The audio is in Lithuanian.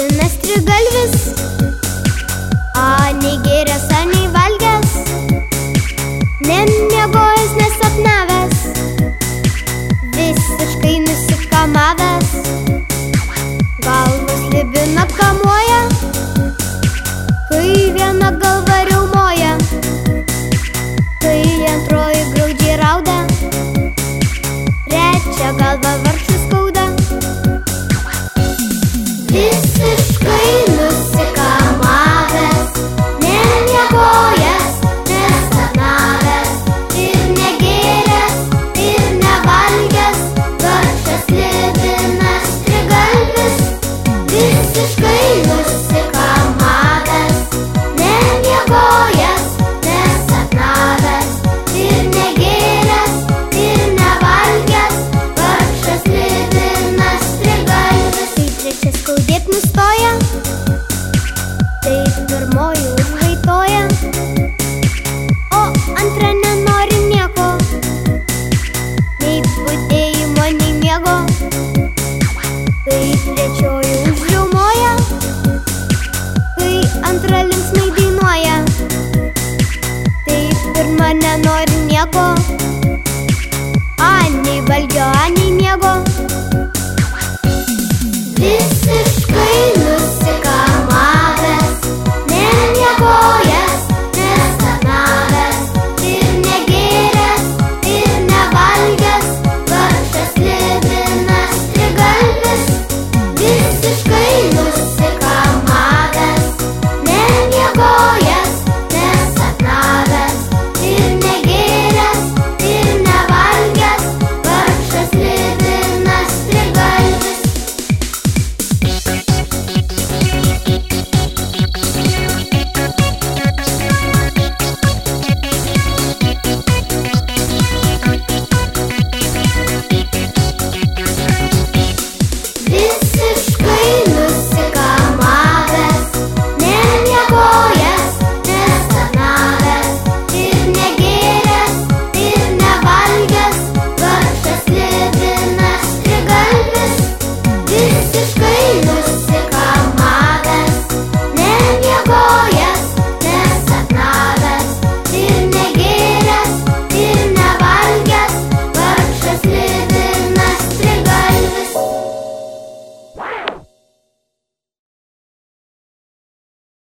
slibinas trigalvis, nei gėręs, nei valgęs, nemiegojęs, nesapnavęs, visiškai nusikamavęs. Galvos slibina kamuoja, kai viena galva riaumoja, kai antroji graudžiai rauda, trečia galva vargšui skauda. Visiškai nusikamavęs, nemiegojęs, nesapnavęs, ir negėręs, ir nevalgęs, vargšas slibinas trigalvis. Visiškai nusikamavęs, nemiegojęs, nesapnavęs, ir negėręs, ir nevalgęs, vargšas slibinas trigalvis. Tai trečias skaudėt nustoja,